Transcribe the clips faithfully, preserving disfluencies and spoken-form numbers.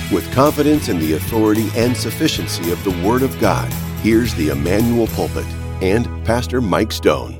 With confidence in the authority and sufficiency of the Word of God, here's the Emmanuel Pulpit and Pastor Mike Stone.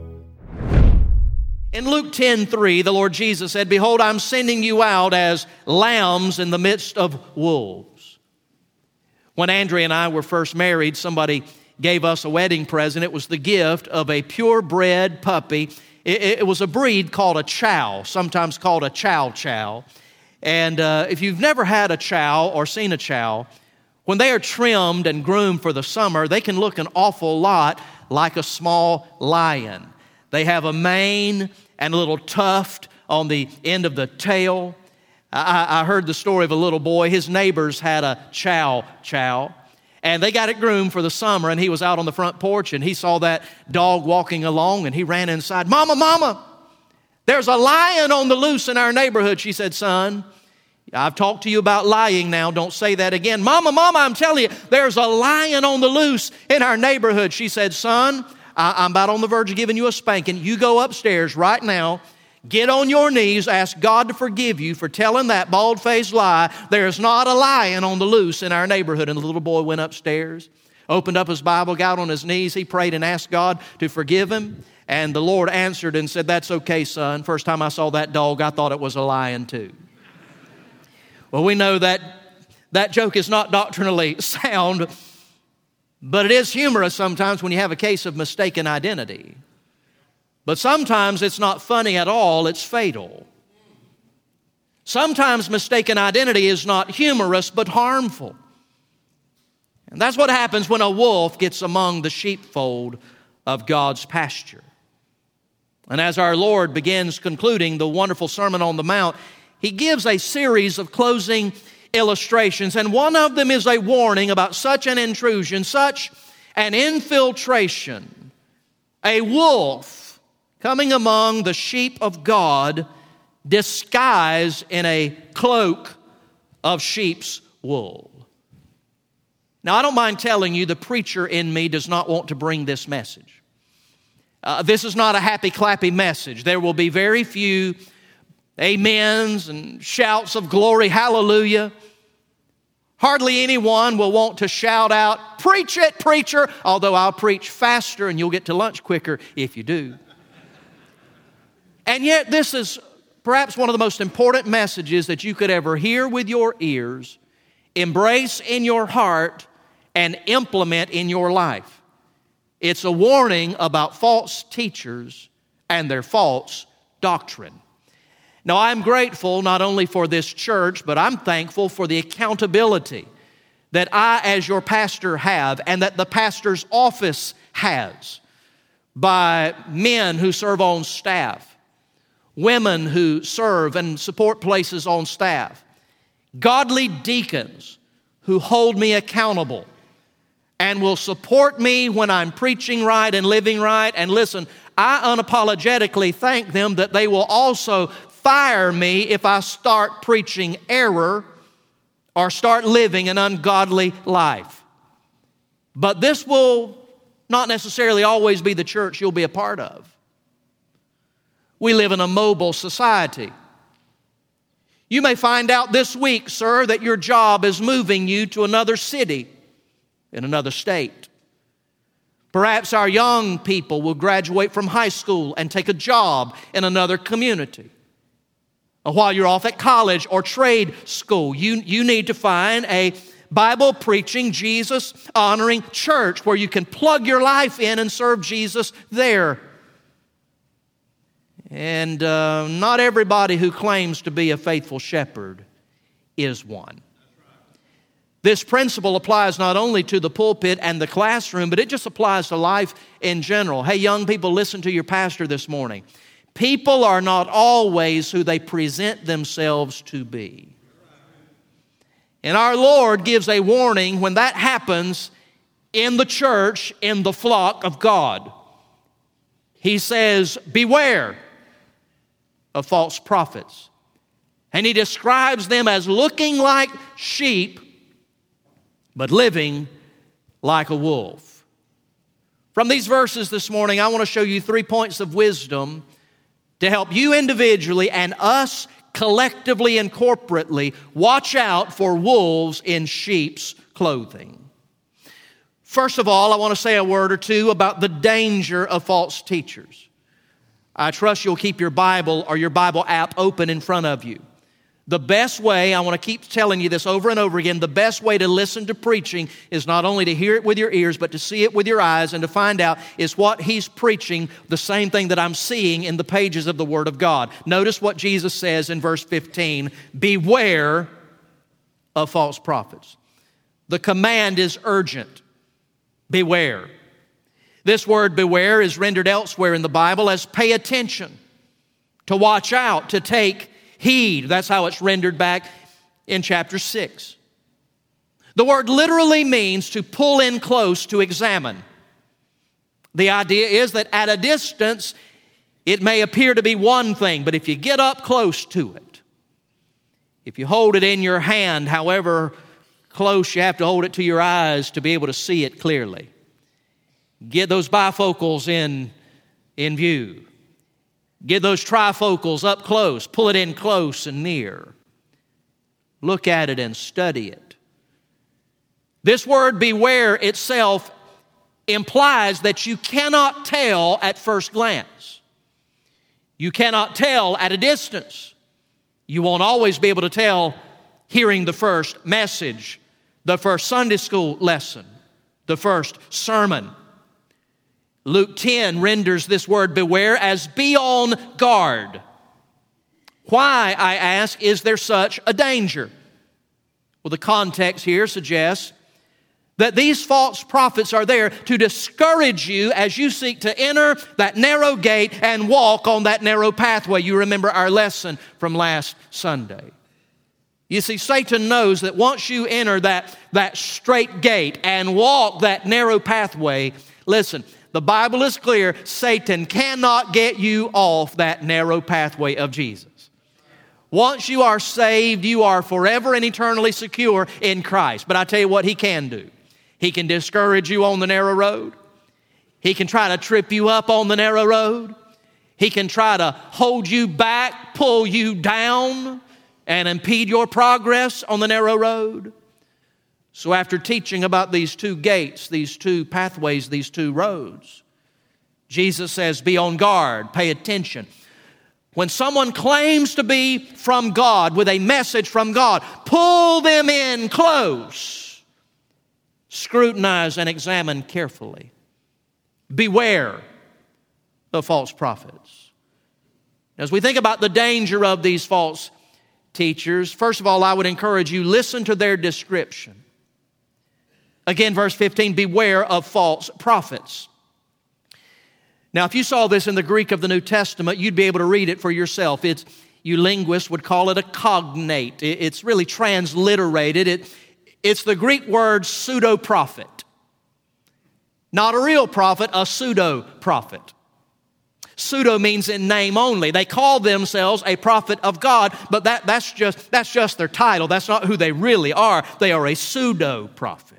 In Luke ten three, the Lord Jesus said, "Behold, I'm sending you out as lambs in the midst of wolves." When Andrea and I were first married, somebody gave us a wedding present. It was the gift of a purebred puppy. It, it was a breed called a chow, sometimes called a chow chow. And uh, if you've never had a chow or seen a chow, when they are trimmed and groomed for the summer, they can look an awful lot like a small lion. They have a mane and a little tuft on the end of the tail. I, I heard the story of a little boy. His neighbors had a chow chow, and they got it groomed for the summer, and he was out on the front porch, and he saw that dog walking along, and he ran inside. "Mama, Mama, there's a lion on the loose in our neighborhood." She said, "Son, I've talked to you about lying now. Don't say that again." "Mama, Mama, I'm telling you, there's a lion on the loose in our neighborhood." She said, "Son, I'm about on the verge of giving you a spanking. You go upstairs right now, get on your knees, ask God to forgive you for telling that bald-faced lie. There's not a lion on the loose in our neighborhood." And the little boy went upstairs, opened up his Bible, got on his knees. He prayed and asked God to forgive him. And the Lord answered and said, "That's okay, son. First time I saw that dog, I thought it was a lion too." Well, we know that that joke is not doctrinally sound, but it is humorous sometimes when you have a case of mistaken identity. But sometimes it's not funny at all, it's fatal. Sometimes mistaken identity is not humorous, but harmful. And that's what happens when a wolf gets among the sheepfold of God's pasture. And as our Lord begins concluding the wonderful Sermon on the Mount, He gives a series of closing illustrations, and one of them is a warning about such an intrusion, such an infiltration, a wolf coming among the sheep of God disguised in a cloak of sheep's wool. Now, I don't mind telling you, the preacher in me does not want to bring this message. Uh, this is not a happy, clappy message. There will be very few amens and shouts of glory, hallelujah. Hardly anyone will want to shout out, "Preach it, preacher," although I'll preach faster and you'll get to lunch quicker if you do. And yet this is perhaps one of the most important messages that you could ever hear with your ears, embrace in your heart, and implement in your life. It's a warning about false teachers and their false doctrine. Now, I'm grateful not only for this church, but I'm thankful for the accountability that I, as your pastor, have, and that the pastor's office has, by men who serve on staff, women who serve and support places on staff, godly deacons who hold me accountable and will support me when I'm preaching right and living right. And listen, I unapologetically thank them that they will also fire me if I start preaching error or start living an ungodly life. But this will not necessarily always be the church you'll be a part of. We live in a mobile society. You may find out this week, sir, that your job is moving you to another city in another state. Perhaps our young people will graduate from high school and take a job in another community. While you're off at college or trade school, you, you need to find a Bible-preaching, Jesus-honoring church where you can plug your life in and serve Jesus there. And uh, not everybody who claims to be a faithful shepherd is one. This principle applies not only to the pulpit and the classroom, but it just applies to life in general. Hey, young people, listen to your pastor this morning. People are not always who they present themselves to be. And our Lord gives a warning when that happens in the church, in the flock of God. He says, beware of false prophets. And he describes them as looking like sheep, but living like a wolf. From these verses this morning, I want to show you three points of wisdom to help you individually and us collectively and corporately, watch out for wolves in sheep's clothing. First of all, I want to say a word or two about the danger of false teachers. I trust you'll keep your Bible or your Bible app open in front of you. The best way, I want to keep telling you this over and over again, the best way to listen to preaching is not only to hear it with your ears, but to see it with your eyes and to find out is what he's preaching the same thing that I'm seeing in the pages of the Word of God. Notice what Jesus says in verse fifteen, beware of false prophets. The command is urgent. Beware. This word beware is rendered elsewhere in the Bible as pay attention, to watch out, to take heed. That's how it's rendered back in chapter six. The word literally means to pull in close, to examine. The idea is that at a distance, it may appear to be one thing, but if you get up close to it, if you hold it in your hand, however close you have to hold it to your eyes to be able to see it clearly. Get those bifocals in, in view. Get those trifocals up close. Pull it in close and near. Look at it and study it. This word beware itself implies that you cannot tell at first glance. You cannot tell at a distance. You won't always be able to tell hearing the first message, the first Sunday school lesson, the first sermon. Luke ten renders this word beware as be on guard. Why, I ask, is there such a danger? Well, the context here suggests that these false prophets are there to discourage you as you seek to enter that narrow gate and walk on that narrow pathway. You remember our lesson from last Sunday. You see, Satan knows that once you enter that, that straight gate and walk that narrow pathway, listen, the Bible is clear, Satan cannot get you off that narrow pathway of Jesus. Once you are saved, you are forever and eternally secure in Christ. But I tell you what he can do. He can discourage you on the narrow road. He can try to trip you up on the narrow road. He can try to hold you back, pull you down, and impede your progress on the narrow road. So after teaching about these two gates, these two pathways, these two roads, Jesus says, be on guard, pay attention. When someone claims to be from God with a message from God, pull them in close. Scrutinize and examine carefully. Beware of false prophets. As we think about the danger of these false teachers, first of all, I would encourage you, listen to their description. Again, verse fifteen, beware of false prophets. Now, if you saw this in the Greek of the New Testament, you'd be able to read it for yourself. It's, you linguists would call it a cognate. It's really transliterated. It, it's the Greek word pseudo-prophet. Not a real prophet, a pseudo-prophet. Pseudo means in name only. They call themselves a prophet of God, but that, that's just, that's just their title. That's not who they really are. They are a pseudo-prophet.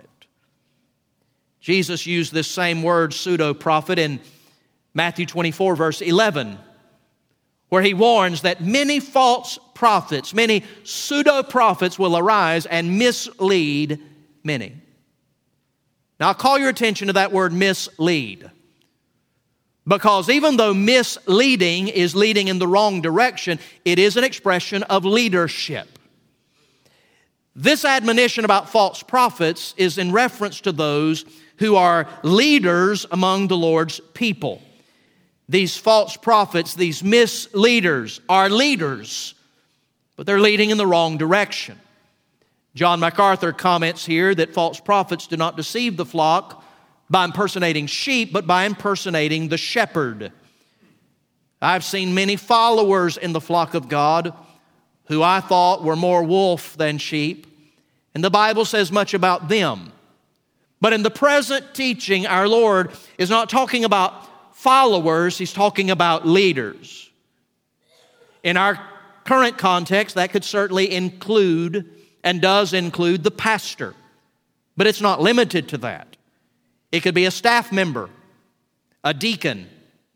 Jesus used this same word, pseudo-prophet, in Matthew twenty-four, verse eleven, where he warns that many false prophets, many pseudo-prophets will arise and mislead many. Now, I'll call your attention to that word mislead, because even though misleading is leading in the wrong direction, it is an expression of leadership. This admonition about false prophets is in reference to those who are leaders among the Lord's people. These false prophets, these misleaders, are leaders, but they're leading in the wrong direction. John MacArthur comments here that false prophets do not deceive the flock by impersonating sheep, but by impersonating the shepherd. I've seen many followers in the flock of God who I thought were more wolf than sheep, and the Bible says much about them. But in the present teaching, our Lord is not talking about followers, He's talking about leaders. In our current context, that could certainly include and does include the pastor. But it's not limited to that. It could be a staff member, a deacon,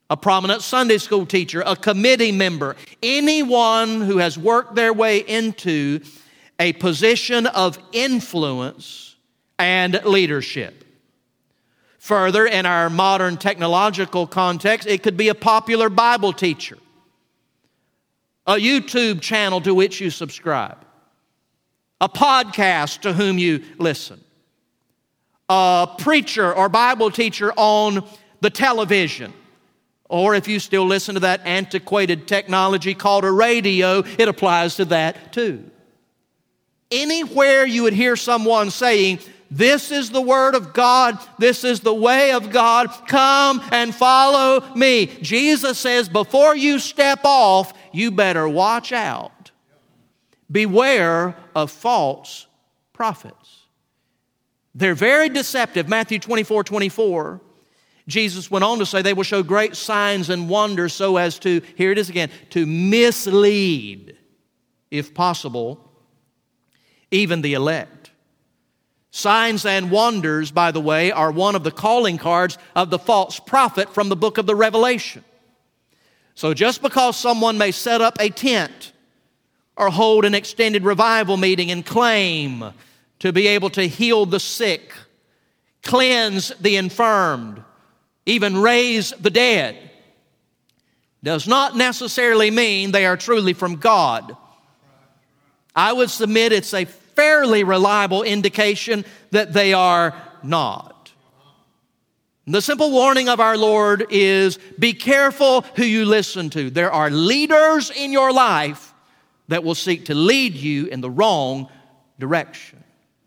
a prominent Sunday school teacher, a committee member, anyone who has worked their way into a position of influence and leadership. Further, in our modern technological context, it could be a popular Bible teacher, a YouTube channel to which you subscribe, a podcast to whom you listen, a preacher or Bible teacher on the television, or if you still listen to that antiquated technology called a radio, it applies to that too. Anywhere you would hear someone saying, "This is the Word of God, this is the way of God, come and follow me," Jesus says, before you step off, you better watch out. Beware of false prophets. They're very deceptive. Matthew twenty-four twenty-four, Jesus went on to say, they will show great signs and wonders so as to, here it is again, to mislead, if possible, even the elect. Signs and wonders, by the way, are one of the calling cards of the false prophet from the book of the Revelation. So just because someone may set up a tent or hold an extended revival meeting and claim to be able to heal the sick, cleanse the infirmed, even raise the dead, does not necessarily mean they are truly from God. I would submit it's a fairly reliable indication that they are not. The simple warning of our Lord is, be careful who you listen to. There are leaders in your life that will seek to lead you in the wrong direction.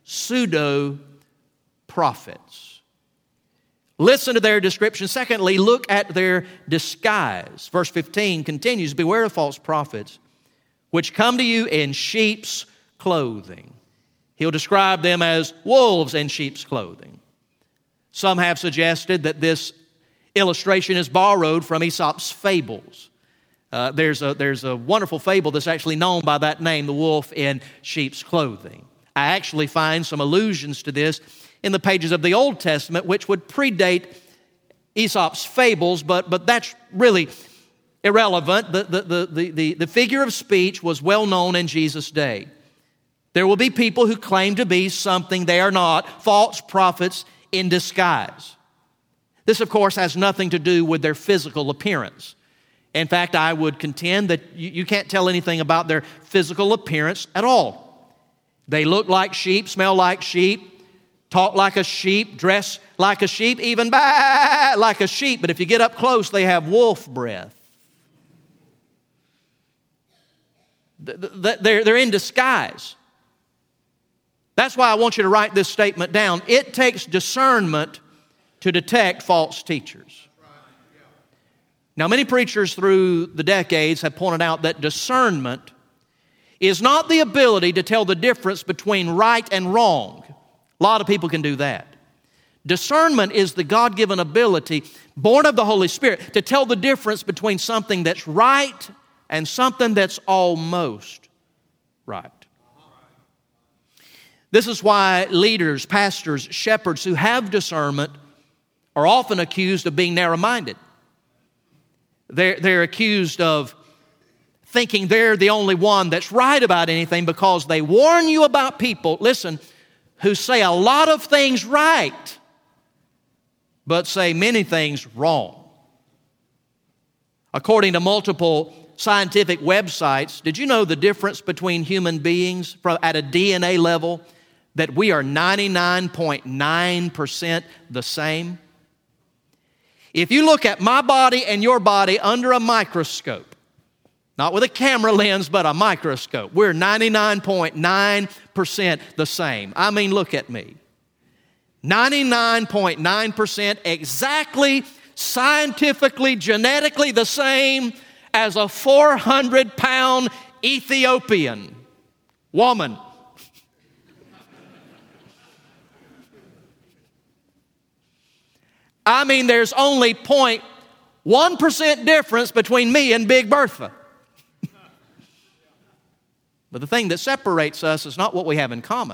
Pseudo-prophets. Listen to their description. Secondly, look at their disguise. Verse fifteen continues, beware of false prophets, which come to you in sheep's clothing. He'll describe them as wolves in sheep's clothing. Some have suggested that this illustration is borrowed from Aesop's fables. Uh, there's a, there's a wonderful fable that's actually known by that name, the wolf in sheep's clothing. I actually find some allusions to this in the pages of the Old Testament, which would predate Aesop's fables, but, but that's really irrelevant. The, the, the, the, the, the figure of speech was well known in Jesus' day. There will be people who claim to be something they are not, false prophets in disguise. This, of course, has nothing to do with their physical appearance. In fact, I would contend that you, you can't tell anything about their physical appearance at all. They look like sheep, smell like sheep, talk like a sheep, dress like a sheep, even bah, like a sheep. But if you get up close, they have wolf breath. They're, they're in disguise. That's why I want you to write this statement down. It takes discernment to detect false teachers. Now, many preachers through the decades have pointed out that discernment is not the ability to tell the difference between right and wrong. A lot of people can do that. Discernment is the God-given ability, born of the Holy Spirit, to tell the difference between something that's right and something that's almost right. This is why leaders, pastors, shepherds who have discernment are often accused of being narrow-minded. They're, they're accused of thinking they're the only one that's right about anything because they warn you about people, listen, who say a lot of things right, but say many things wrong. According to multiple scientific websites, did you know the difference between human beings at a D N A level, that we are ninety-nine point nine percent the same? If you look at my body and your body under a microscope, not with a camera lens, but a microscope, we're ninety-nine point nine percent the same. I mean, look at me. ninety-nine point nine percent exactly, scientifically, genetically the same as a four hundred pound Ethiopian woman. I mean, there's only zero point one percent difference between me and Big Bertha. But the thing that separates us is not what we have in common.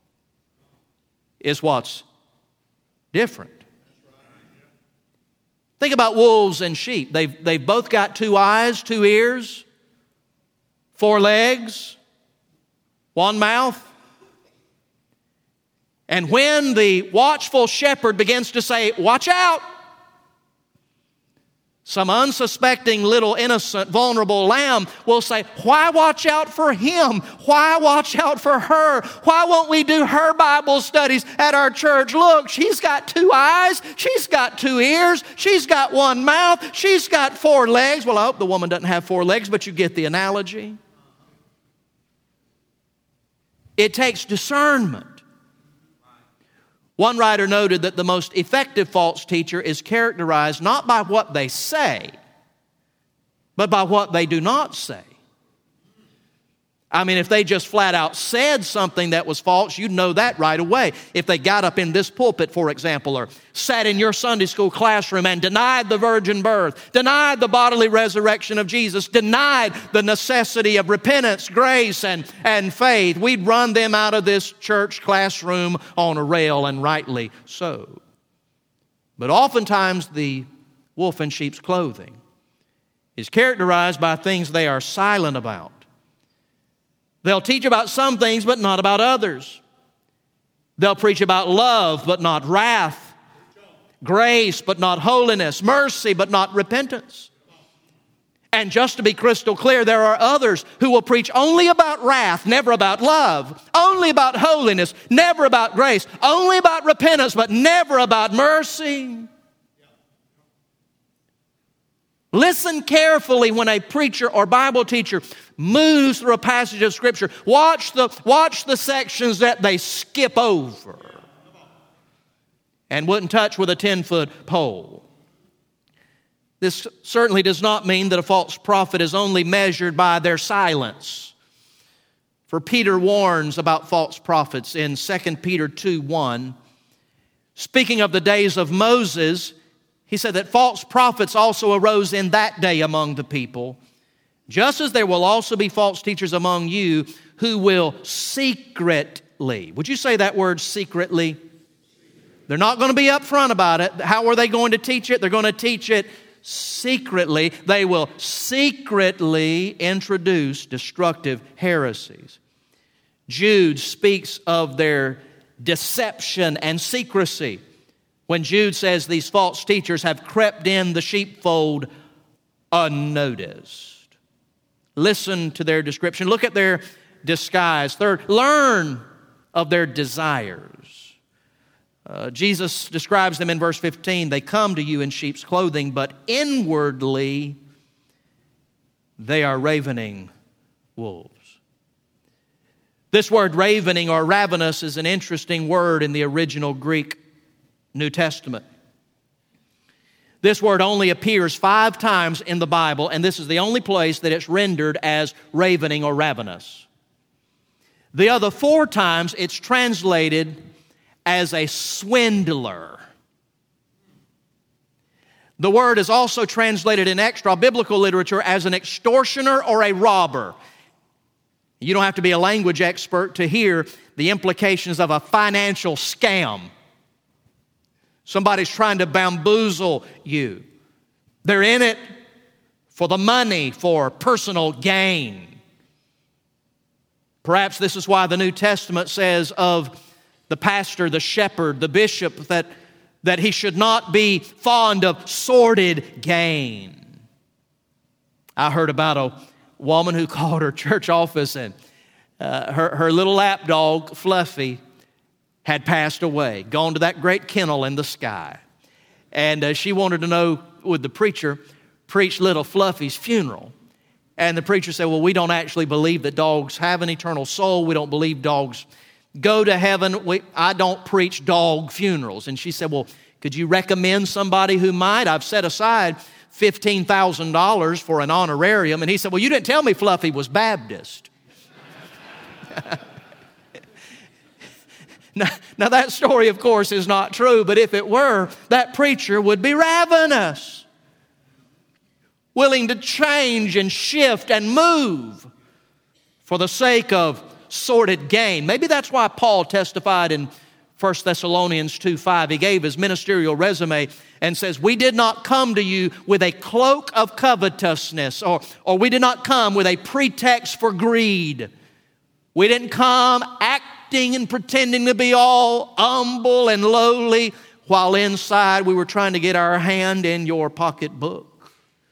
It's what's different. Think about wolves and sheep. They've, they've both got two eyes, two ears, four legs, one mouth. And when the watchful shepherd begins to say, watch out, some unsuspecting little innocent vulnerable lamb will say, why watch out for him? Why watch out for her? Why won't we do her Bible studies at our church? Look, she's got two eyes, she's got two ears, she's got one mouth, she's got four legs. Well, I hope the woman doesn't have four legs, but you get the analogy. It takes discernment. One writer noted that the most effective false teacher is characterized not by what they say, but by what they do not say. I mean, if they just flat out said something that was false, you'd know that right away. If they got up in this pulpit, for example, or sat in your Sunday school classroom and denied the virgin birth, denied the bodily resurrection of Jesus, denied the necessity of repentance, grace, and, and faith, we'd run them out of this church classroom on a rail, and rightly so. But oftentimes the wolf in sheep's clothing is characterized by things they are silent about. They'll teach about some things, but not about others. They'll preach about love, but not wrath. Grace, but not holiness. Mercy, but not repentance. And just to be crystal clear, there are others who will preach only about wrath, never about love. Only about holiness, never about grace. Only about repentance, but never about mercy. Listen carefully when a preacher or Bible teacher moves through a passage of Scripture. Watch the, watch the sections that they skip over and wouldn't touch with a ten-foot pole. This certainly does not mean that a false prophet is only measured by their silence. For Peter warns about false prophets in Second Peter two one. Speaking of the days of Moses, he said that false prophets also arose in that day among the people, just as there will also be false teachers among you who will secretly. Would you say that word, secretly? They're not going to be upfront about it. How are they going to teach it? They're going to teach it secretly. They will secretly introduce destructive heresies. Jude speaks of their deception and secrecy when Jude says these false teachers have crept in the sheepfold unnoticed. Listen to their description. Look at their disguise. Third, learn of their desires. Uh, Jesus describes them in verse fifteen. They come to you in sheep's clothing, but inwardly they are ravening wolves. This word ravening or ravenous is an interesting word in the original Greek New Testament. This word only appears five times in the Bible, and this is the only place that it's rendered as ravening or ravenous. The other four times it's translated as a swindler. The word is also translated in extra biblical literature as an extortioner or a robber. You don't have to be a language expert to hear the implications of a financial scam. Somebody's trying to bamboozle you. They're in it for the money, for personal gain. Perhaps this is why the New Testament says of the pastor, the shepherd, the bishop, that, that he should not be fond of sordid gain. I heard about a woman who called her church office, and uh, her, her little lap dog, Fluffy, had passed away, gone to that great kennel in the sky. And uh, she wanted to know, would the preacher preach little Fluffy's funeral? And the preacher said, well, we don't actually believe that dogs have an eternal soul. We don't believe dogs go to heaven. We, I don't preach dog funerals. And she said, well, could you recommend somebody who might? I've set aside fifteen thousand dollars for an honorarium. And he said, well, you didn't tell me Fluffy was Baptist. Now, now that story, of course, is not true, but if it were, that preacher would be ravenous, willing to change and shift and move for the sake of sordid gain. Maybe that's why Paul testified in First Thessalonians two five. He gave his ministerial resume and says, we did not come to you with a cloak of covetousness, or, or we did not come with a pretext for greed. We didn't come acting and pretending to be all humble and lowly, while inside we were trying to get our hand in your pocketbook.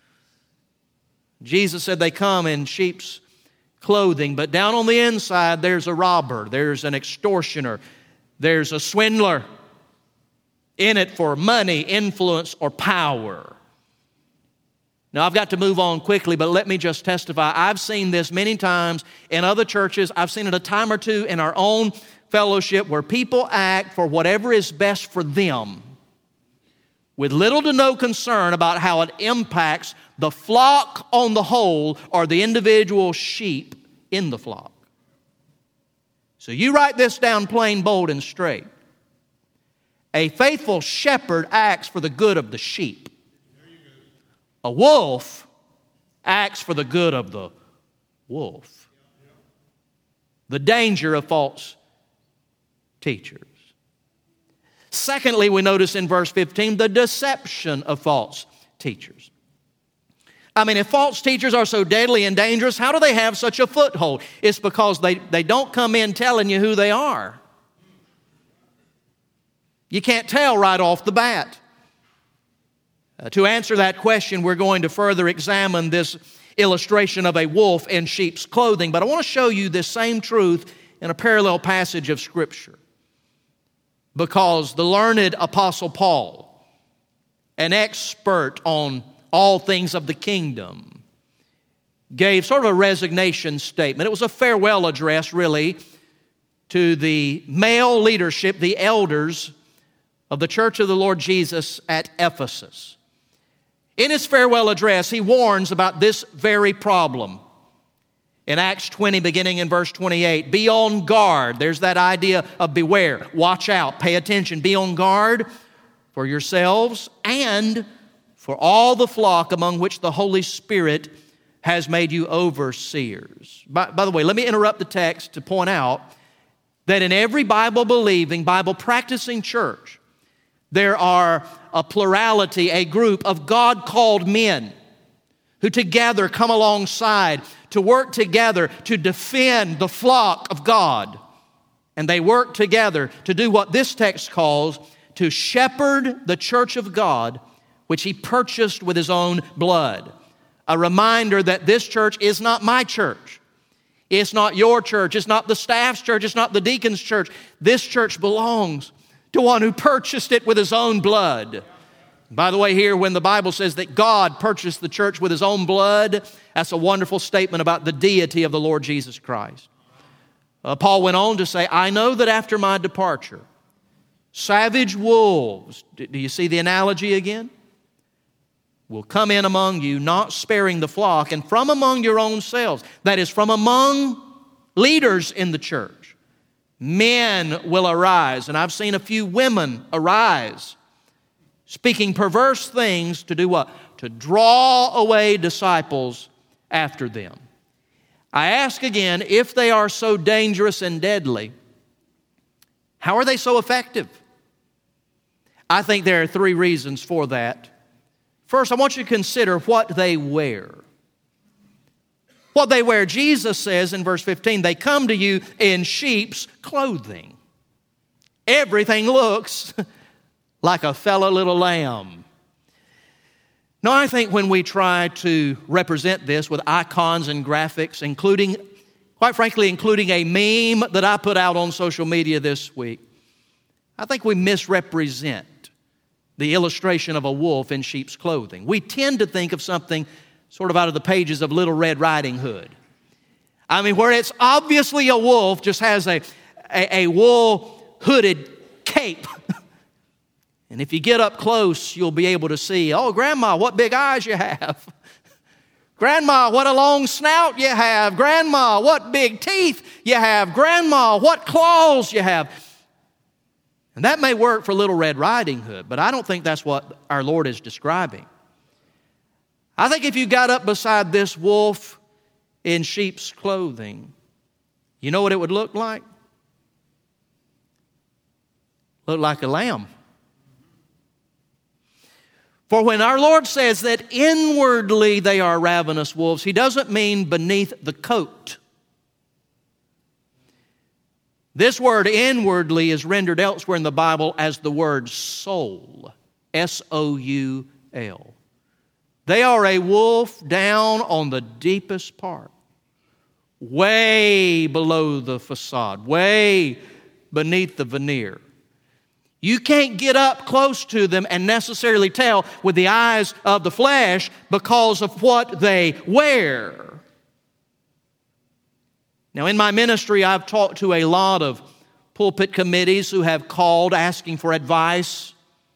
Jesus said they come in sheep's clothing, but down on the inside there's a robber, there's an extortioner, there's a swindler in it for money, influence, or power. Now, I've got to move on quickly, but let me just testify. I've seen this many times in other churches. I've seen it a time or two in our own fellowship where people act for whatever is best for them with little to no concern about how it impacts the flock on the whole or the individual sheep in the flock. So you write this down plain, bold, and straight. A faithful shepherd acts for the good of the sheep. A wolf acts for the good of the wolf. The danger of false teachers. Secondly, we notice in verse fifteen the deception of false teachers. I mean, if false teachers are so deadly and dangerous, how do they have such a foothold? It's because they, they don't come in telling you who they are. You can't tell right off the bat. Uh, to answer that question, we're going to further examine this illustration of a wolf in sheep's clothing. But I want to show you this same truth in a parallel passage of Scripture. Because the learned Apostle Paul, an expert on all things of the kingdom, gave sort of a resignation statement. It was a farewell address, really, to the male leadership, the elders of the Church of the Lord Jesus at Ephesus. In his farewell address, he warns about this very problem. In Acts twenty, beginning in verse twenty-eight, be on guard. There's that idea of beware, watch out, pay attention. Be on guard for yourselves and for all the flock among which the Holy Spirit has made you overseers. By, by the way, let me interrupt the text to point out that in every Bible-believing, Bible-practicing church, there are a plurality, a group of God-called men who together come alongside to work together to defend the flock of God. And they work together to do what this text calls to shepherd the church of God, which He purchased with His own blood. A reminder that this church is not my church. It's not your church. It's not the staff's church. It's not the deacon's church. This church belongs to one who purchased it with His own blood. By the way, here, when the Bible says that God purchased the church with His own blood, that's a wonderful statement about the deity of the Lord Jesus Christ. Uh, Paul went on to say, I know that after my departure, savage wolves, do you see the analogy again? Will come in among you, not sparing the flock, and from among your own selves, that is, from among leaders in the church, men will arise. And I've seen a few women arise, speaking perverse things to do what? To draw away disciples after them. I ask again, if they are so dangerous and deadly, how are they so effective? I think there are three reasons for that. First, I want you to consider what they wear. What they wear, Jesus says in verse fifteen, they come to you in sheep's clothing. Everything looks like a fellow little lamb. Now, I think when we try to represent this with icons and graphics, including, quite frankly, including a meme that I put out on social media this week, I think we misrepresent the illustration of a wolf in sheep's clothing. We tend to think of something sort of out of the pages of Little Red Riding Hood. I mean, where it's obviously a wolf, just has a, a, a wool hooded cape. And if you get up close, you'll be able to see, oh, Grandma, what big eyes you have. Grandma, what a long snout you have. Grandma, what big teeth you have. Grandma, what claws you have. And that may work for Little Red Riding Hood, but I don't think that's what our Lord is describing. I think if you got up beside this wolf in sheep's clothing, you know what it would look like? Look like a lamb. For when our Lord says that inwardly they are ravenous wolves, He doesn't mean beneath the coat. This word inwardly is rendered elsewhere in the Bible as the word soul, S O U L. They are a wolf down on the deepest part, way below the facade, way beneath the veneer. You can't get up close to them and necessarily tell with the eyes of the flesh because of what they wear. Now, in my ministry, I've talked to a lot of pulpit committees who have called asking for advice,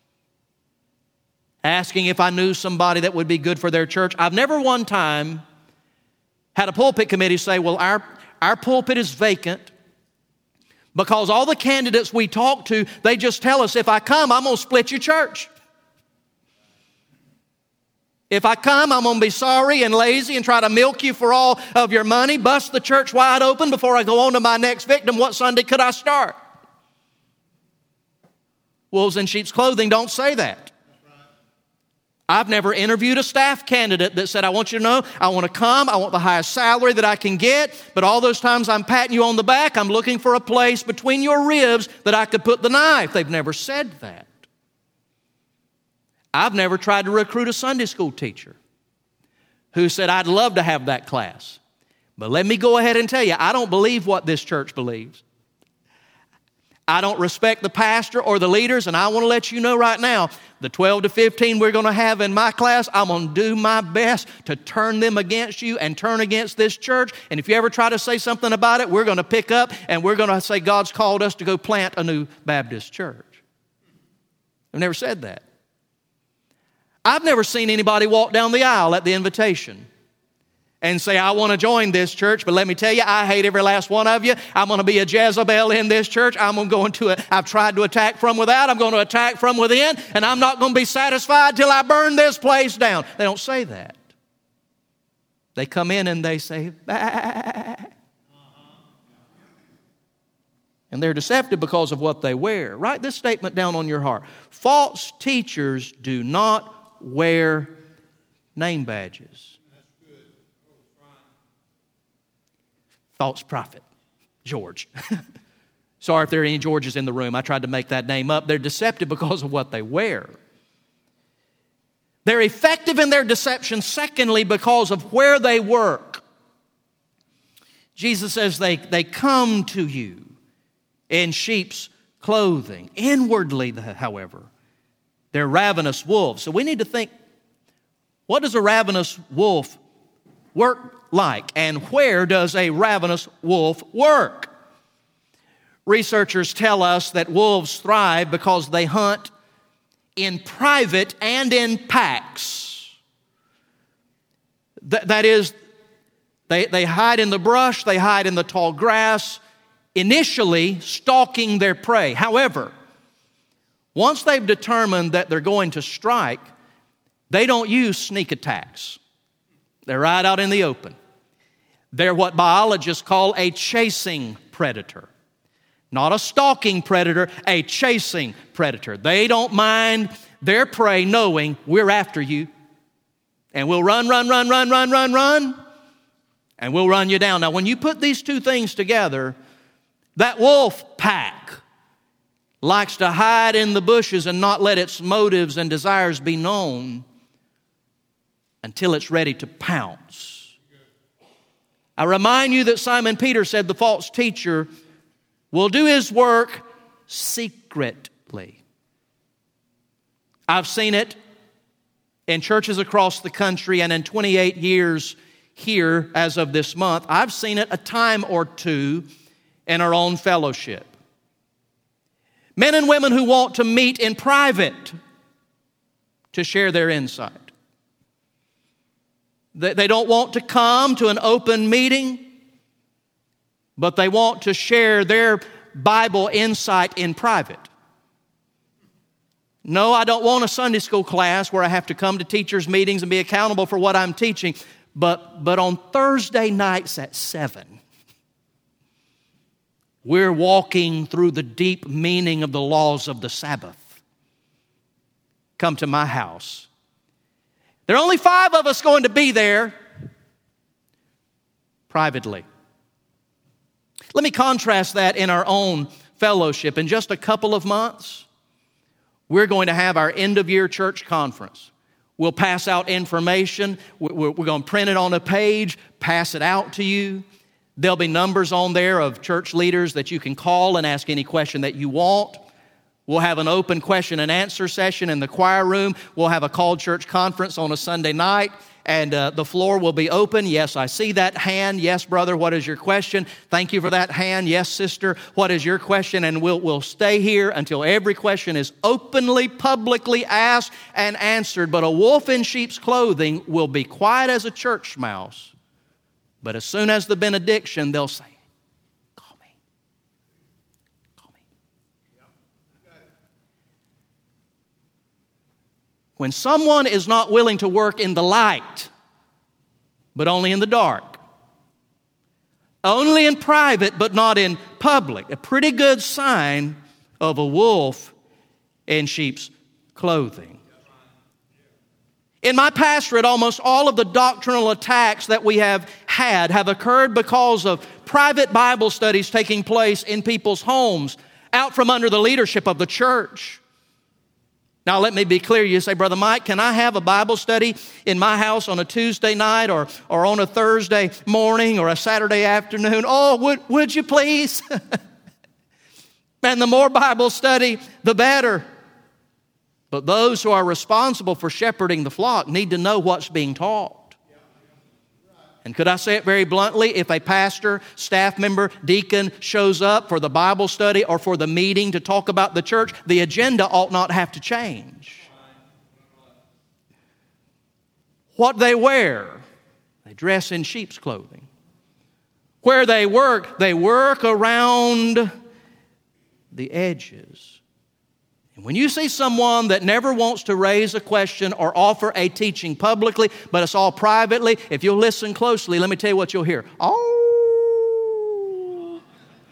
asking if I knew somebody that would be good for their church. I've never one time had a pulpit committee say, well, our, our pulpit is vacant because all the candidates we talk to, they just tell us, if I come, I'm going to split your church. If I come, I'm going to be sorry and lazy and try to milk you for all of your money, bust the church wide open before I go on to my next victim. What Sunday could I start? Wolves in sheep's clothing don't say that. I've never interviewed a staff candidate that said, I want you to know, I want to come, I want the highest salary that I can get, but all those times I'm patting you on the back, I'm looking for a place between your ribs that I could put the knife. They've never said that. I've never tried to recruit a Sunday school teacher who said, I'd love to have that class. But let me go ahead and tell you, I don't believe what this church believes. I don't respect the pastor or the leaders, and I want to let you know right now, the twelve to fifteen we're going to have in my class, I'm going to do my best to turn them against you and turn against this church. And if you ever try to say something about it, we're going to pick up and we're going to say God's called us to go plant a new Baptist church. I've never said that. I've never seen anybody walk down the aisle at the invitation and say, I want to join this church, but let me tell you, I hate every last one of you. I'm going to be a Jezebel in this church. I'm going to go into it. I've tried to attack from without. I'm going to attack from within, and I'm not going to be satisfied till I burn this place down. They don't say that. They come in and they say, bah. And they're deceptive because of what they wear. Write this statement down on your heart. False teachers do not wear name badges. False prophet, George. Sorry if there are any Georges in the room. I tried to make that name up. They're deceptive because of what they wear. They're effective in their deception, secondly, because of where they work. Jesus says they, they come to you in sheep's clothing. Inwardly, however, they're ravenous wolves. So we need to think, what does a ravenous wolf work like? And where does a ravenous wolf work? Researchers tell us that wolves thrive because they hunt in private and in packs. Th- that is, they, they hide in the brush, they hide in the tall grass, initially stalking their prey. However, once they've determined that they're going to strike, they don't use sneak attacks. They're right out in the open. They're what biologists call a chasing predator. Not a stalking predator, a chasing predator. They don't mind their prey knowing we're after you. And we'll run, run, run, run, run, run, run. And we'll run you down. Now, when you put these two things together, that wolf pack likes to hide in the bushes and not let its motives and desires be known until it's ready to pounce. I remind you that Simon Peter said the false teacher will do his work secretly. I've seen it in churches across the country, and in twenty-eight years here as of this month, I've seen it a time or two in our own fellowship. Men and women who want to meet in private to share their insight. They don't want to come to an open meeting, but they want to share their Bible insight in private. No, I don't want a Sunday school class where I have to come to teachers' meetings and be accountable for what I'm teaching, but, but on Thursday nights at seven, We're walking through the deep meaning of the laws of the Sabbath. Come to my house. There are only five of us going to be there privately. Let me contrast that in our own fellowship. In just a couple of months, we're going to have our end-of-year church conference. We'll pass out information. We're going to print it on a page, pass it out to you. There'll be numbers on there of church leaders that you can call and ask any question that you want. We'll have an open question and answer session in the choir room. We'll have a called church conference on a Sunday night, and uh, the floor will be open. Yes, I see that hand. Yes, brother, what is your question? Thank you for that hand. Yes, sister, what is your question? And we'll, we'll stay here until every question is openly, publicly asked and answered. But a wolf in sheep's clothing will be quiet as a church mouse. But as soon as the benediction, they'll say, call me. Call me. When someone is not willing to work in the light, but only in the dark, only in private, but not in public, a pretty good sign of a wolf in sheep's clothing. In my pastorate, almost all of the doctrinal attacks that we have had have occurred because of private Bible studies taking place in people's homes, out from under the leadership of the church. Now, let me be clear. You say, Brother Mike, can I have a Bible study in my house on a Tuesday night or, or on a Thursday morning or a Saturday afternoon? Oh, would, would you please? And the more Bible study, the better. But those who are responsible for shepherding the flock need to know what's being taught. And could I say it very bluntly? If a pastor, staff member, deacon shows up for the Bible study or for the meeting to talk about the church, the agenda ought not have to change. What they wear, they dress in sheep's clothing. Where they work, they work around the edges. When you see someone that never wants to raise a question or offer a teaching publicly, but it's all privately, if you'll listen closely, let me tell you what you'll hear. Oh!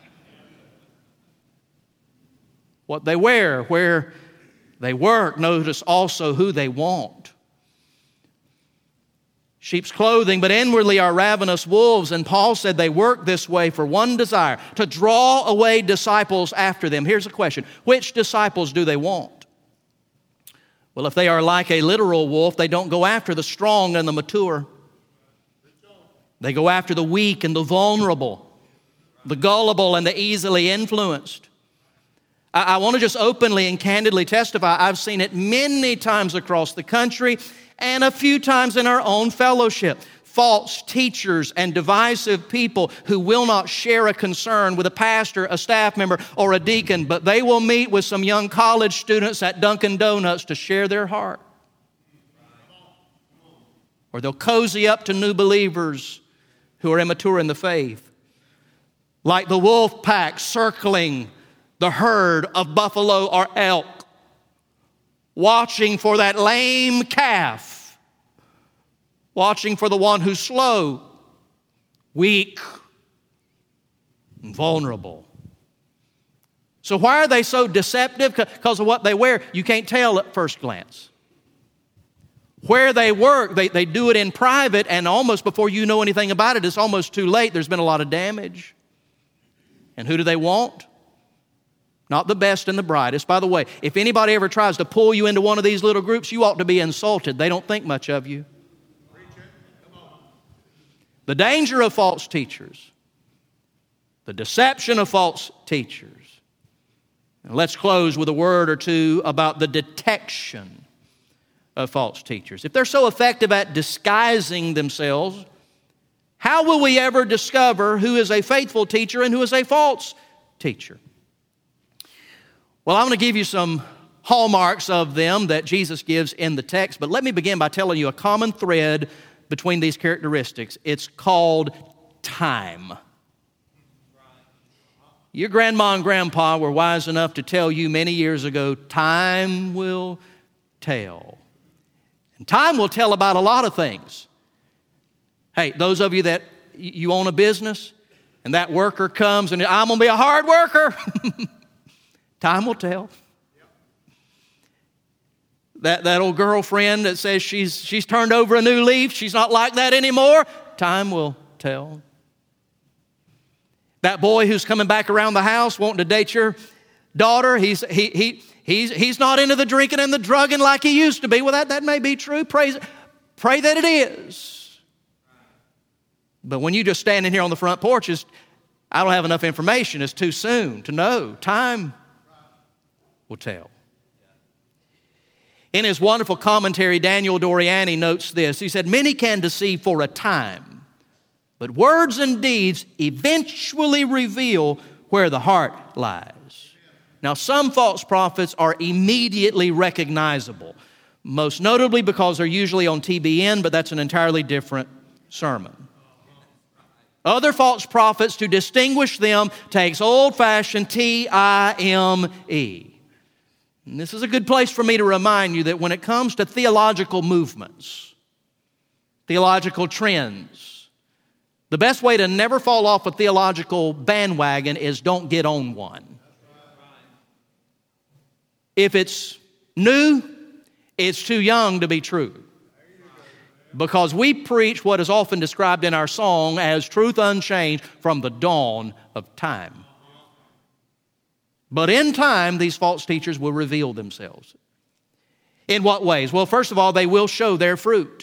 What they wear, where they work, notice also who they want. Sheep's clothing, but inwardly are ravenous wolves. And Paul said they work this way for one desire, to draw away disciples after them. Here's a question. Which disciples do they want? Well, if they are like a literal wolf, they don't go after the strong and the mature. They go after the weak and the vulnerable, the gullible and the easily influenced. I, I want to just openly and candidly testify. I've seen it many times across the country and a few times in our own fellowship. False teachers and divisive people who will not share a concern with a pastor, a staff member, or a deacon, but they will meet with some young college students at Dunkin' Donuts to share their heart. Or they'll cozy up to new believers who are immature in the faith. Like the wolf pack circling the herd of buffalo or elk, watching for that lame calf, watching for the one who's slow, weak, and vulnerable. So why are they so deceptive? Because of what they wear. You can't tell at first glance. Where they work, they, they do it in private, and almost before you know anything about it, it's almost too late. There's been a lot of damage. And who do they want? Not the best and the brightest. By the way, if anybody ever tries to pull you into one of these little groups, you ought to be insulted. They don't think much of you. The danger of false teachers, the deception of false teachers. And let's close with a word or two about the detection of false teachers. If they're so effective at disguising themselves, how will we ever discover who is a faithful teacher and who is a false teacher? Well, I'm going to give you some hallmarks of them that Jesus gives in the text, but let me begin by telling you a common thread between these characteristics. It's called time. Your grandma and grandpa were wise enough to tell you many years ago, time will tell. And time will tell about a lot of things. Hey, those of you that you own a business, and that worker comes and I'm going to be a hard worker. Time will tell. That, that old girlfriend that says she's, she's turned over a new leaf, she's not like that anymore, time will tell. That boy who's coming back around the house wanting to date your daughter, he's, he, he, he's, he's not into the drinking and the drugging like he used to be. Well, that, that may be true. Praise, pray that it is. But when you just standing here on the front porch, it's, I don't have enough information. It's too soon to know. Time will tell. In his wonderful commentary, Daniel Doriani notes this. He said, many can deceive for a time, but words and deeds eventually reveal where the heart lies. Now, some false prophets are immediately recognizable, most notably because they're usually on T B N, but that's an entirely different sermon. Other false prophets, to distinguish them, takes old-fashioned T I M E. And this is a good place for me to remind you that when it comes to theological movements, theological trends, the best way to never fall off a theological bandwagon is don't get on one. If it's new, it's too young to be true. Because we preach what is often described in our song as truth unchanged from the dawn of time. But in time, these false teachers will reveal themselves. In what ways? Well, first of all, they will show their fruit.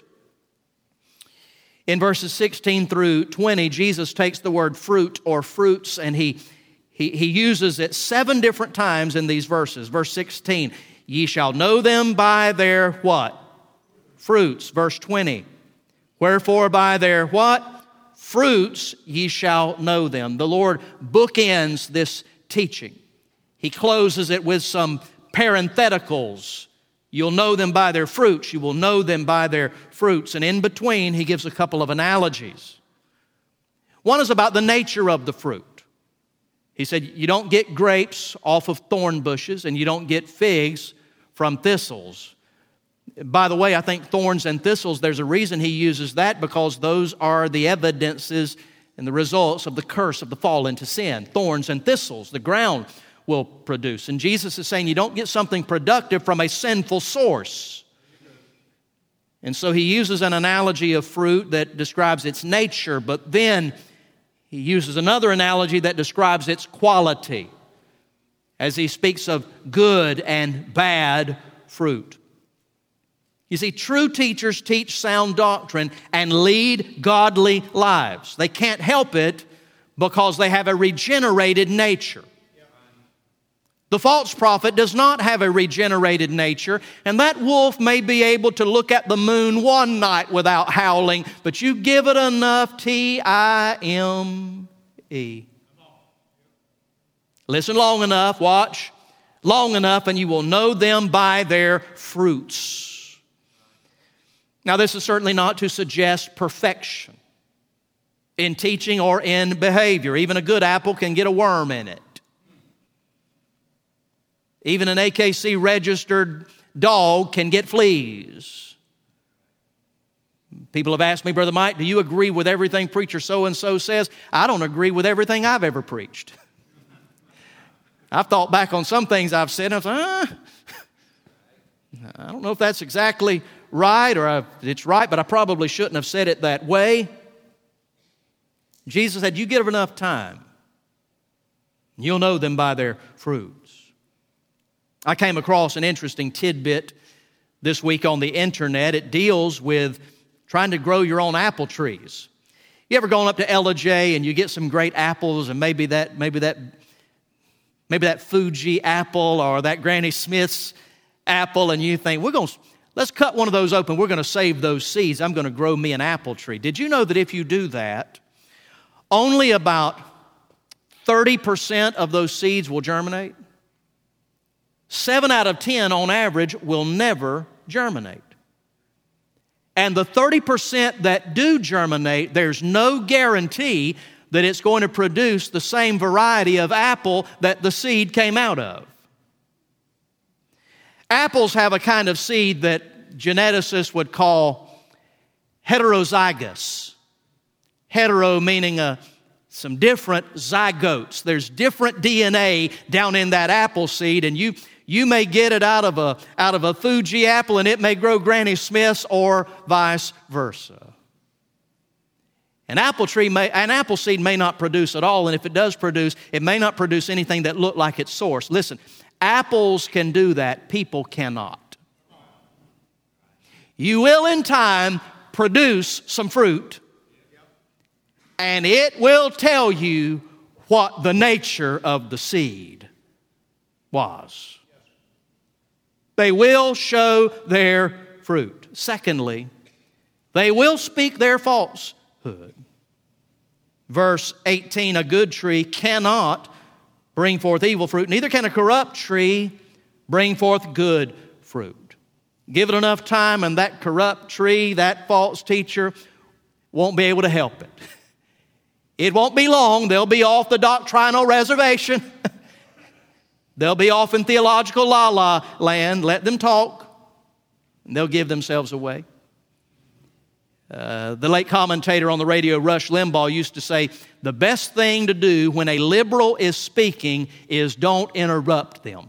In verses sixteen through twenty, Jesus takes the word fruit or fruits and he, he, he uses it seven different times in these verses. Verse sixteen, ye shall know them by their what? Fruits. Verse twenty, wherefore by their what? Fruits ye shall know them. The Lord bookends this teaching. He closes it with some parentheticals. You'll know them by their fruits. You will know them by their fruits. And in between, he gives a couple of analogies. One is about the nature of the fruit. He said, you don't get grapes off of thorn bushes, and you don't get figs from thistles. By the way, I think thorns and thistles, there's a reason he uses that, because those are the evidences and the results of the curse of the fall into sin. Thorns and thistles, the ground will produce. And Jesus is saying you don't get something productive from a sinful source. And so he uses an analogy of fruit that describes its nature, but then he uses another analogy that describes its quality as he speaks of good and bad fruit. You see, true teachers teach sound doctrine and lead godly lives. They can't help it because they have a regenerated nature. The false prophet does not have a regenerated nature, and that wolf may be able to look at the moon one night without howling, but you give it enough T I M E. Listen long enough, watch, long enough, and you will know them by their fruits. Now, this is certainly not to suggest perfection in teaching or in behavior. Even a good apple can get a worm in it. Even an A K C-registered dog can get fleas. People have asked me, Brother Mike, do you agree with everything preacher so-and-so says? I don't agree with everything I've ever preached. I've thought back on some things I've said, and I thought, ah, I don't know if that's exactly right, or I've, it's right, but I probably shouldn't have said it that way. Jesus said, you give enough time, you'll know them by their fruits. I came across an interesting tidbit this week on the internet. It deals with trying to grow your own apple trees. You ever gone up to Ella J and you get some great apples, and maybe that, maybe that, maybe that Fuji apple or that Granny Smith's apple, and you think, we're going to, let's cut one of those open. We're going to save those seeds. I'm going to grow me an apple tree. Did you know that if you do that, only about thirty percent of those seeds will germinate? Seven out of ten on average will never germinate. And the thirty percent that do germinate, there's no guarantee that it's going to produce the same variety of apple that the seed came out of. Apples have a kind of seed that geneticists would call heterozygous. Hetero meaning a some different zygotes. There's different D N A down in that apple seed, and you you may get it out of a out of a Fuji apple, and it may grow Granny Smiths, or vice versa. An apple tree may, an apple seed may not produce at all, and if it does produce, it may not produce anything that look like its source. Listen, apples can do that, people cannot. You will in time produce some fruit, and it will tell you what the nature of the seed was. They will show their fruit. Secondly, they will speak their falsehood. Verse eighteen, a good tree cannot bring forth evil fruit, neither can a corrupt tree bring forth good fruit. Give it enough time, and that corrupt tree, that false teacher, won't be able to help it. It won't be long. They'll be off the doctrinal reservation. They'll be off in theological la-la land. Let them talk, and they'll give themselves away. Uh, the late commentator on the radio, Rush Limbaugh, used to say, the best thing to do when a liberal is speaking is don't interrupt them.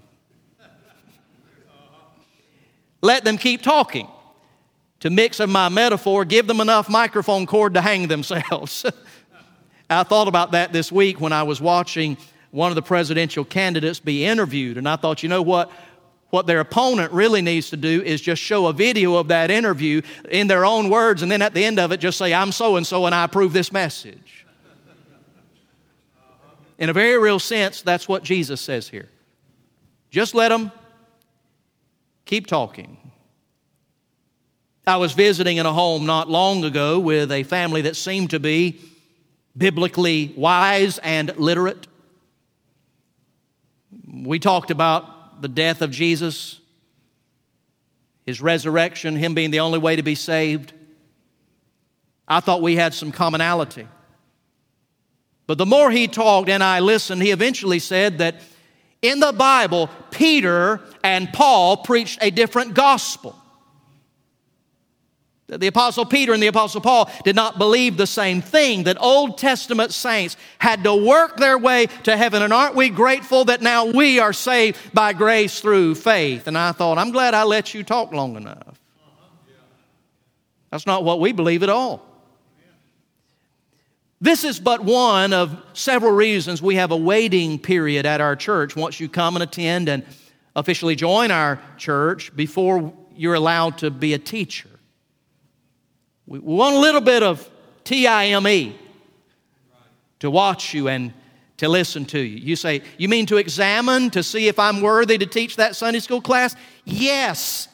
Let them keep talking. To mix of my metaphor, give them enough microphone cord to hang themselves. I thought about that this week when I was watching one of the presidential candidates be interviewed, and I thought, you know what? What their opponent really needs to do is just show a video of that interview in their own words, and then at the end of it just say, I'm so-and-so and I approve this message. In a very real sense, that's what Jesus says here. Just let them keep talking. I was visiting in a home not long ago with a family that seemed to be biblically wise and literate. We talked about the death of Jesus, His resurrection, Him being the only way to be saved. I thought we had some commonality. But the more he talked and I listened, he eventually said that in the Bible, Peter and Paul preached a different gospel. The Apostle Peter and the Apostle Paul did not believe the same thing, that Old Testament saints had to work their way to heaven. And aren't we grateful that now we are saved by grace through faith? And I thought, I'm glad I let you talk long enough. That's not what we believe at all. This is but one of several reasons we have a waiting period at our church once you come and attend and officially join our church before you're allowed to be a teacher. We want a little bit of T I M E to watch you and to listen to you. You say, you mean to examine to see if I'm worthy to teach that Sunday school class? Yes.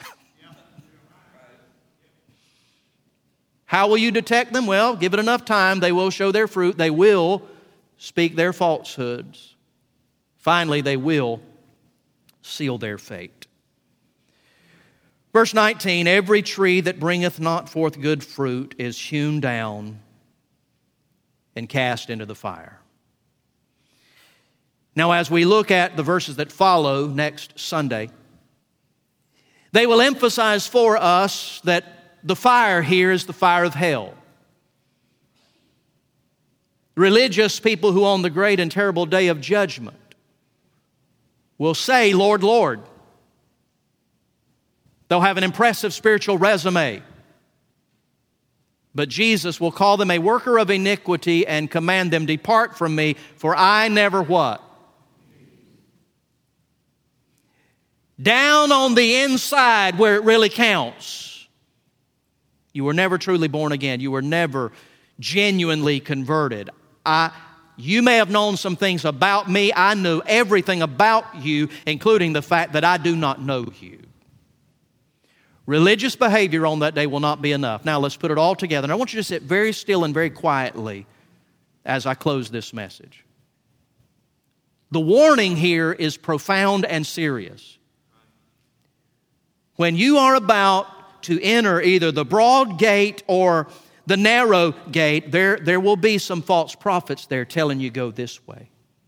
How will you detect them? Well, give it enough time. They will show their fruit. They will speak their falsehoods. Finally, they will seal their fate. Verse nineteen, every tree that bringeth not forth good fruit is hewn down and cast into the fire. Now, as we look at the verses that follow next Sunday, they will emphasize for us that the fire here is the fire of hell. Religious people who on the great and terrible day of judgment will say, Lord, Lord. They'll have an impressive spiritual resume. But Jesus will call them a worker of iniquity and command them, depart from me, for I never what? Down on the inside where it really counts. You were never truly born again. You were never genuinely converted. I, you may have known some things about me. I know everything about you, including the fact that I do not know you. Religious behavior on that day will not be enough. Now let's put it all together. And I want you to sit very still and very quietly as I close this message. The warning here is profound and serious. When you are about to enter either the broad gate or the narrow gate, there, there will be some false prophets there telling you go this way.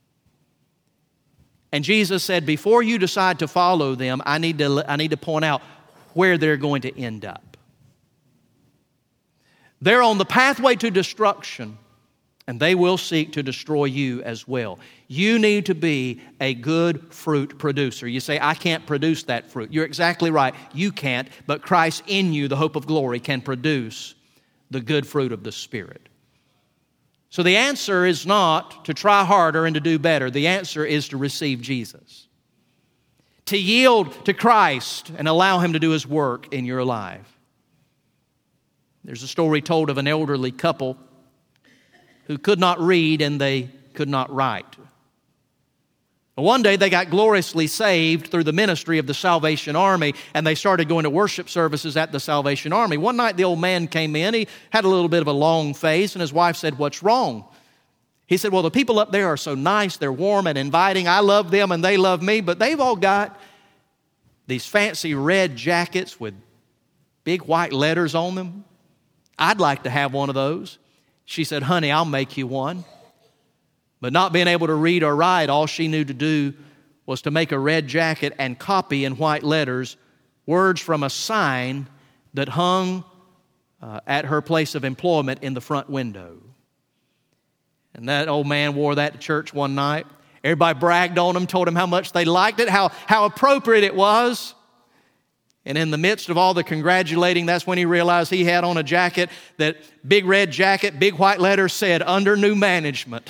And Jesus said, before you decide to follow them, I need to, I need to point out where they're going to end up. They're on the pathway to destruction, and they will seek to destroy you as well. You need to be a good fruit producer. You say, I can't produce that fruit. You're exactly right. You can't, but Christ in you, the hope of glory, can produce the good fruit of the Spirit. So the answer is not to try harder and to do better. The answer is to receive Jesus, to yield to Christ and allow Him to do His work in your life. There's a story told of an elderly couple who could not read and they could not write. One day they got gloriously saved through the ministry of the Salvation Army, and they started going to worship services at the Salvation Army. One night the old man came in. He had a little bit of a long face, and his wife said, "What's wrong?" He said, "Well, the people up there are so nice. They're warm and inviting. I love them and they love me, but they've all got these fancy red jackets with big white letters on them. I'd like to have one of those." She said, "Honey, I'll make you one." But not being able to read or write, all she knew to do was to make a red jacket and copy in white letters words from a sign that hung uh, at her place of employment in the front window. And that old man wore that to church one night. Everybody bragged on him, told him how much they liked it, how, how appropriate it was. And in the midst of all the congratulating, that's when he realized he had on a jacket, that big red jacket, big white letters said, "Under new management."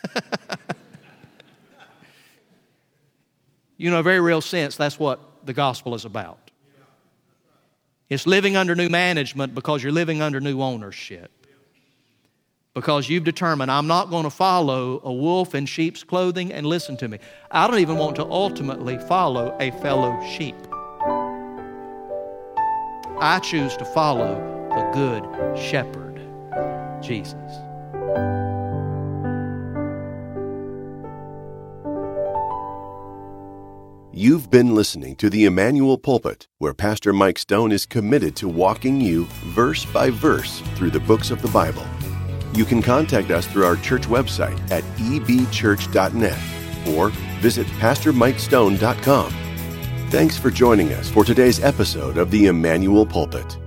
You know, in a very real sense, that's what the gospel is about. It's living under new management because you're living under new ownership. Because you've determined, I'm not going to follow a wolf in sheep's clothing. And listen to me, I don't even want to ultimately follow a fellow sheep. I choose to follow the good shepherd, Jesus. You've been listening to the Emmanuel Pulpit, where Pastor Mike Stone is committed to walking you verse by verse through the books of the Bible. You can contact us through our church website at e b church dot net or visit pastor mike stone dot com. Thanks for joining us for today's episode of the Emmanuel Pulpit.